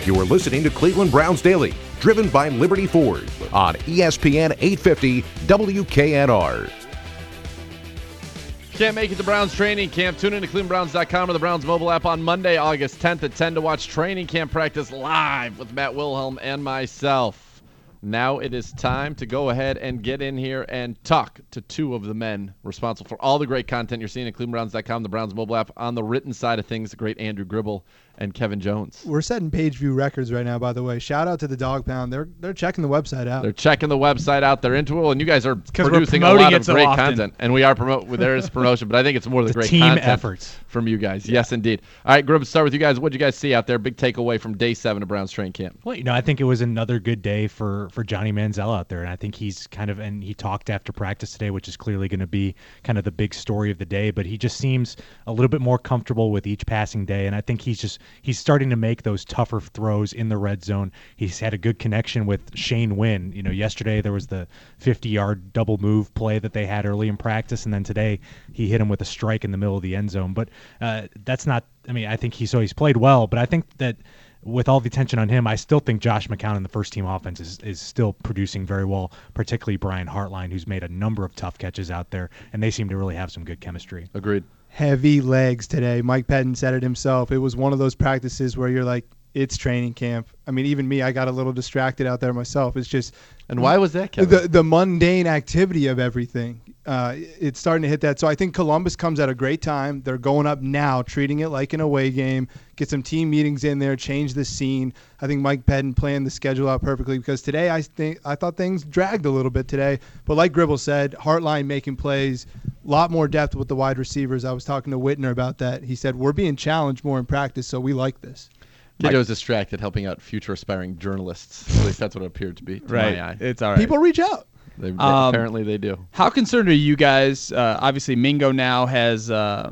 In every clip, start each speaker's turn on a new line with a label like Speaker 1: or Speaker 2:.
Speaker 1: You're listening to Cleveland Browns Daily, driven by Liberty Ford on ESPN 850 WKNR.
Speaker 2: Can't make it to Browns training camp? Tune in to ClevelandBrowns.com or the Browns mobile app on Monday, August 10th at 10 to watch training camp practice live with Matt Wilhelm and myself. Now it is time to go ahead and get in here and talk to two of the men responsible for all the great content you're seeing at ClevelandBrowns.com, the Browns mobile app. On the written side of things, the great Andrew Gribble and Kevin Jones.
Speaker 3: We're setting page view records right now, by the way. Shout out to the Dog Pound. They're checking the website out.
Speaker 2: They're checking the website out. They're into it, and you guys are producing a lot of great content. And we are there is promotion, but I think it's more the great
Speaker 4: team
Speaker 2: content
Speaker 4: efforts
Speaker 2: from you guys. Yeah. Yes, indeed. All right, Gribble, start with you guys. What did you guys see out there? Big takeaway from day 7 of Browns training camp.
Speaker 4: Well, I think it was another good day for Johnny Manziel out there, and I think he's and he talked after practice today, which is clearly going to be kind of the big story of the day, but he just seems a little bit more comfortable with each passing day, and I think he's starting to make those tougher throws in the red zone. He's had a good connection with Shane Wynn. Yesterday there was the 50-yard double move play that they had early in practice, and then today he hit him with a strike in the middle of the end zone. But that's not – I think he's played well, but I think that with all the attention on him, I still think Josh McCown in the first-team offense is still producing very well, particularly Brian Hartline, who's made a number of tough catches out there, and they seem to really have some good chemistry.
Speaker 2: Agreed.
Speaker 3: Heavy legs today. Mike Pettin said it himself. It was one of those practices where you're like, it's training camp. Even me, I got a little distracted out there myself. It's just –
Speaker 2: And why was that, Kevin?
Speaker 3: The mundane activity of everything. It's starting to hit that. So I think Columbus comes at a great time. They're going up now, treating it like an away game, get some team meetings in there, change the scene. I think Mike Pettin planned the schedule out perfectly because today I thought things dragged a little bit today. But like Gribble said, Hartline making plays, a lot more depth with the wide receivers. I was talking to Whitner about that. He said, we're being challenged more in practice, so we like this.
Speaker 2: Kiddo was distracted helping out future aspiring journalists. At least that's what it appeared to be to my eye.
Speaker 5: It's all right.
Speaker 3: People reach out.
Speaker 2: Apparently they do.
Speaker 5: How concerned are you guys? Obviously, Mingo now has the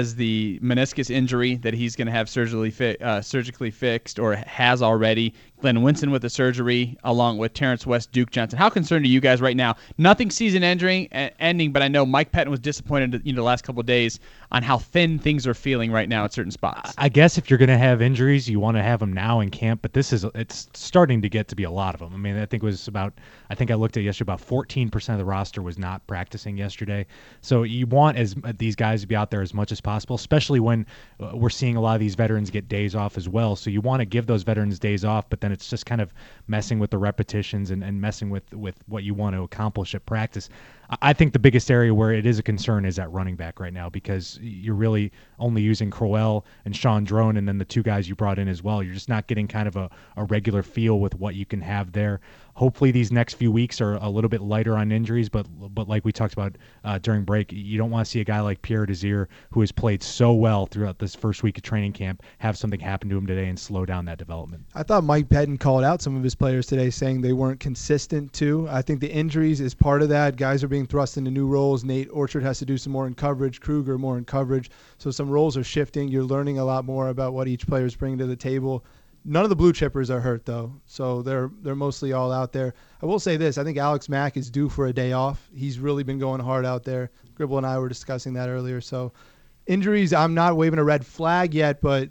Speaker 5: meniscus injury that he's going to have surgically fixed or has already. Glenn Winston with the surgery, along with Terrence West, Duke Johnson. How concerned are you guys right now? Nothing season ending, but I know Mike Pettin was disappointed the last couple of days on how thin things are feeling right now at certain spots.
Speaker 4: I guess if you're going to have injuries, you want to have them now in camp, but it's starting to get to be a lot of them. I think I looked at yesterday, about 14% of the roster was not practicing yesterday. So you want these guys to be out there as much as possible, especially when we're seeing a lot of these veterans get days off as well. So you want to give those veterans days off, but then it's just kind of messing with the repetitions and messing with what you want to accomplish at practice. I think the biggest area where it is a concern is at running back right now because you're really only using Crowell and Sean Drone and then the two guys you brought in as well. You're just not getting kind of a regular feel with what you can have there. Hopefully these next few weeks are a little bit lighter on injuries, but like we talked about during break, you don't want to see a guy like Pierre Desir, who has played so well throughout this first week of training camp, have something happen to him today and slow down that development.
Speaker 3: I thought Mike Pettin called out some of his players today saying they weren't consistent too. I think the injuries is part of that. Guys are being thrust into new roles. Nate Orchard has to do some more in coverage, Kruger more in coverage. So some roles are shifting. You're learning a lot more about what each player is bringing to the table. None of the blue chippers are hurt, though, so they're mostly all out there. I will say this. I think Alex Mack is due for a day off. He's really been going hard out there. Gribble and I were discussing that earlier. So injuries, I'm not waving a red flag yet, but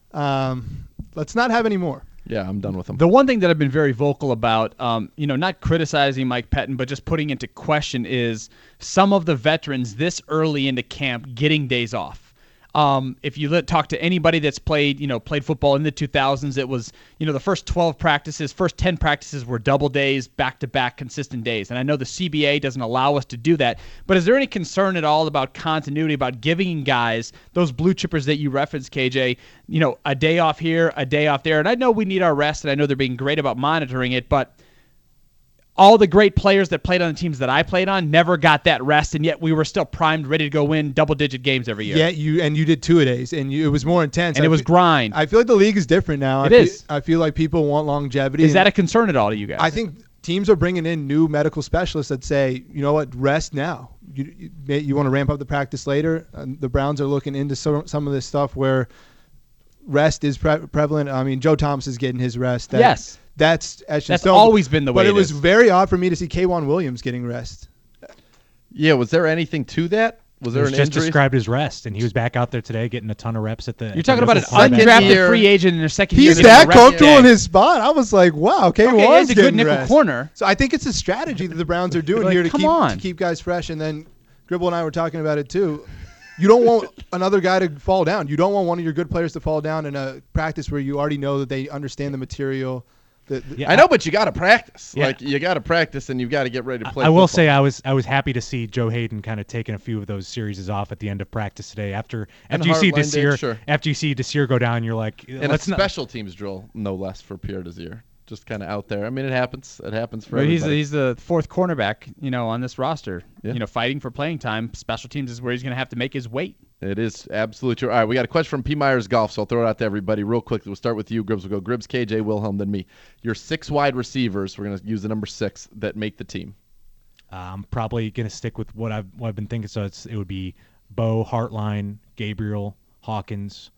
Speaker 3: let's not have any more.
Speaker 2: Yeah, I'm done with them.
Speaker 5: The one thing that I've been very vocal about, not criticizing Mike Pettin, but just putting into question is some of the veterans this early into camp getting days off. If you talk to anybody that's played football in the 2000s, it was, the first 12 practices, first 10 practices were double days, back-to-back consistent days. And I know the CBA doesn't allow us to do that. But is there any concern at all about continuity, about giving guys, those blue chippers that you referenced, KJ, a day off here, a day off there? And I know we need our rest, and I know they're being great about monitoring it, but all the great players that played on the teams that I played on never got that rest, and yet we were still primed, ready to go win double-digit games every year.
Speaker 3: Yeah, you did two-a-days, and it was more intense.
Speaker 5: And it was grind.
Speaker 3: I feel like the league is different now. I feel like people want longevity.
Speaker 5: Is that a concern at all to you guys?
Speaker 3: I think teams are bringing in new medical specialists that say, you know what, rest now. You want to ramp up the practice later. The Browns are looking into some of this stuff where rest is prevalent. Joe Thomas is getting his rest.
Speaker 5: Yes.
Speaker 3: That's
Speaker 5: always been the way.
Speaker 3: But it was very odd for me to see K'Wan Williams getting rest.
Speaker 2: Yeah, was there anything to that? Was
Speaker 4: It
Speaker 2: there
Speaker 4: was
Speaker 2: an
Speaker 4: just
Speaker 2: injury?
Speaker 4: described as rest, and he was back out there today getting a ton of reps at the.
Speaker 5: You're talking about an
Speaker 2: Second
Speaker 5: undrafted
Speaker 2: year.
Speaker 5: free agent in their second year.
Speaker 3: He's
Speaker 5: getting
Speaker 3: that
Speaker 5: a rep
Speaker 3: comfortable
Speaker 5: day.
Speaker 3: in his spot. I was like, wow, okay,
Speaker 5: Okay,
Speaker 3: was
Speaker 5: he's a good
Speaker 3: getting
Speaker 5: nickel
Speaker 3: rest.
Speaker 5: corner.
Speaker 3: So I think it's a strategy that the Browns are doing
Speaker 5: Like,
Speaker 3: here to
Speaker 5: come on.
Speaker 3: keep guys fresh. And then Gribble and I were talking about it too. You don't want another guy to fall down. You don't want one of your good players to fall down in a practice where you already know that they understand the material.
Speaker 4: Yeah,
Speaker 2: I know, but you got to practice.
Speaker 4: Yeah.
Speaker 2: Like you got to practice, and you've got to get ready to play.
Speaker 4: I will
Speaker 2: football.
Speaker 4: say I was happy to see Joe Hayden kind of taking a few of those series off at the end of practice today. After you see
Speaker 2: Hartline did,
Speaker 4: Desir,
Speaker 2: sure.
Speaker 4: after you see Desir go down, you're like,
Speaker 2: And
Speaker 4: let's
Speaker 2: a
Speaker 4: not.
Speaker 2: special teams drill, no less, for Pierre Desir. Just kind of out there. I mean, it happens. It happens for
Speaker 5: But
Speaker 2: everybody.
Speaker 5: he's the fourth cornerback, on this roster.
Speaker 2: Yeah.
Speaker 5: Fighting for playing time. Special teams is where he's going to have to make his weight.
Speaker 2: It is absolutely true. All right, we got a question from P. Myers Golf, so I'll throw it out to everybody real quickly. We'll start with you, Gribbs. We'll go Gribbs, KJ, Wilhelm, then me. Your 6 wide receivers, we're going to use the number 6, that make the team.
Speaker 4: I'm probably gonna stick with what I've been thinking. So it would be Bo, Hartline, Gabriel, Hawkins,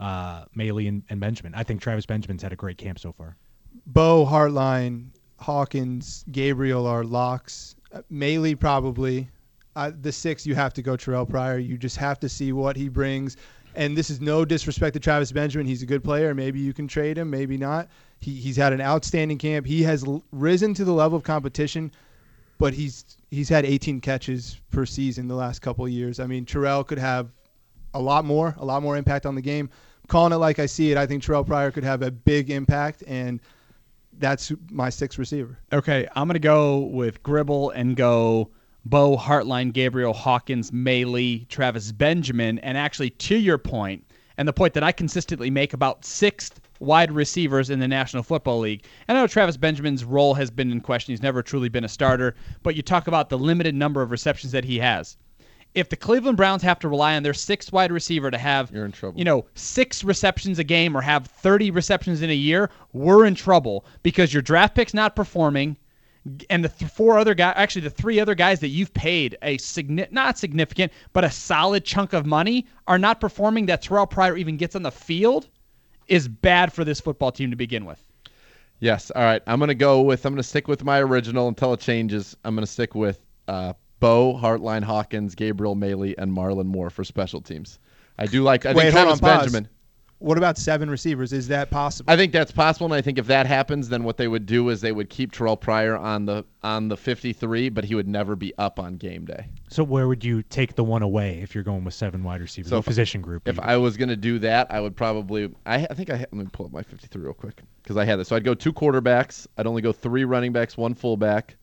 Speaker 4: Maley, and Benjamin. I think Travis Benjamin's had a great camp so far.
Speaker 3: Bo, Hartline, Hawkins, Gabriel are locks. Maley probably. The 6, you have to go Terrell Pryor. You just have to see what he brings. And this is no disrespect to Travis Benjamin. He's a good player. Maybe you can trade him, maybe not. He's had an outstanding camp. He has risen to the level of competition, but he's had 18 catches per season the last couple of years. I mean, Terrell could have a lot more impact on the game. Calling it like I see it, I think Terrell Pryor could have a big impact, and that's my 6th receiver.
Speaker 5: Okay, I'm going to go with Gribble and go Bo, Hartline, Gabriel, Hawkins, Maley, Travis Benjamin, and actually to your point, and the point that I consistently make about 6th wide receivers in the National Football League. And I know Travis Benjamin's role has been in question. He's never truly been a starter, but you talk about the limited number of receptions that he has. If the Cleveland Browns have to rely on their 6th wide receiver to have,
Speaker 2: You're in trouble.
Speaker 5: 6 receptions a game or have 30 receptions in a year, we're in trouble because your draft pick's not performing. And the 3 other guys that you've paid a not significant, but a solid chunk of money are not performing, that Terrell Pryor even gets on the field, is bad for this football team to begin with.
Speaker 2: Yes. All right. I'm going to stick with my original until it changes. I'm going to stick with Bo, Hartline, Hawkins, Gabriel, Maley, and Marlon Moore for special teams. I think
Speaker 3: Wait, hold
Speaker 2: Travis
Speaker 3: on, pause.
Speaker 2: Benjamin.
Speaker 3: What about 7 receivers? Is that possible?
Speaker 2: I think that's possible, and I think if that happens, then what they would do is they would keep Terrell Pryor on the 53, but he would never be up on game day.
Speaker 4: So where would you take the one away if you're going with 7 wide receivers?
Speaker 2: So
Speaker 4: What position group?
Speaker 2: If I was going to do that, I would probably let me pull up my 53 real quick because I had this. So I'd go 2 quarterbacks. I'd only go 3 running backs, 1 fullback,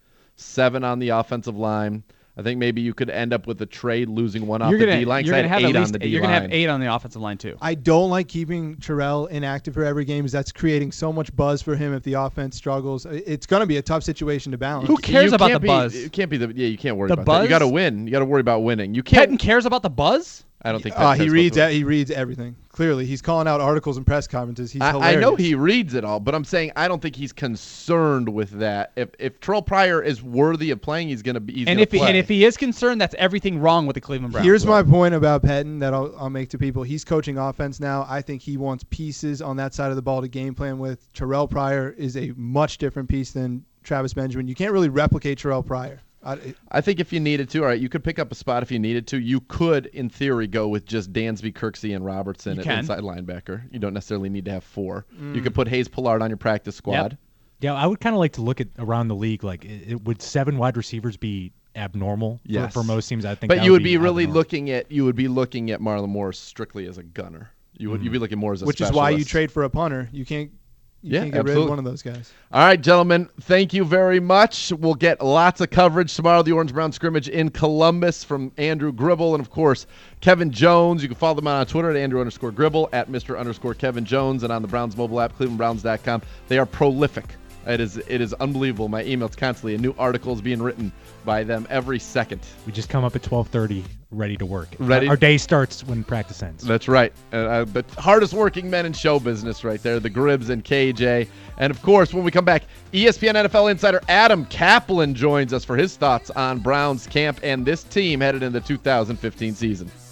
Speaker 2: 7 on the offensive line. I think maybe you could end up with a trade losing 1 off the D line.
Speaker 5: You're going to have
Speaker 2: 8
Speaker 5: at least
Speaker 2: on the D line.
Speaker 5: you're going to have 8 on the offensive line too.
Speaker 3: I don't like keeping Terrell inactive for every game because that's creating so much buzz for him if the offense struggles. It's going to be a tough situation to balance.
Speaker 5: Who cares about the buzz?
Speaker 2: You can't be you can't worry
Speaker 5: The
Speaker 2: about
Speaker 5: buzz?
Speaker 2: that. You got to win. You got to worry about winning. You can't.
Speaker 5: Pettin cares about the buzz?
Speaker 2: I don't think
Speaker 3: He reads everything. Clearly, he's calling out articles and press conferences. He's
Speaker 2: I
Speaker 3: hilarious.
Speaker 2: know he reads it all, but I'm saying I don't think he's concerned with that. If Terrell Pryor is worthy of playing, he's going to be.
Speaker 5: And if he is concerned, that's everything wrong with the Cleveland Browns.
Speaker 3: Here's my point about Pettin that I'll make to people. He's coaching offense now. I think he wants pieces on that side of the ball to game plan with. Terrell Pryor is a much different piece than Travis Benjamin. You can't really replicate Terrell Pryor.
Speaker 2: I think if you needed to, all right, you could pick up a spot if you needed to. You could, in theory, go with just Dansby, Kirksey, and Robertson at inside linebacker. You don't necessarily need to have 4. You could put Hayes Pollard on your practice squad.
Speaker 5: Yep.
Speaker 4: Yeah, I would kind of like to look at around the league. Like, would 7 wide receivers be abnormal for most teams? I think.
Speaker 2: But
Speaker 4: that
Speaker 2: you would be really
Speaker 4: abnormal.
Speaker 2: looking at Marlon Moore strictly as a gunner. You'd be looking more as a
Speaker 3: which
Speaker 2: specialist.
Speaker 3: is why you trade for a punter. You can't get rid
Speaker 2: absolutely.
Speaker 3: of one of those guys.
Speaker 2: All right, gentlemen, thank you very much. We'll get lots of coverage tomorrow, the Orange-Brown scrimmage in Columbus from Andrew Gribble and, of course, Kevin Jones. You can follow them on Twitter at Andrew_Gribble, at Mr_Kevin Jones, and on the Browns mobile app, ClevelandBrowns.com. They are prolific. It is unbelievable. My email's constantly, and new articles being written by them every second.
Speaker 4: We just come up at 12:30, ready to work.
Speaker 2: Ready?
Speaker 4: Our day starts when practice ends.
Speaker 2: That's right. The hardest working men in show business right there, the Gribbs and KJ. And, of course, when we come back, ESPN NFL insider Adam Kaplan joins us for his thoughts on Browns camp and this team headed into the 2015 season.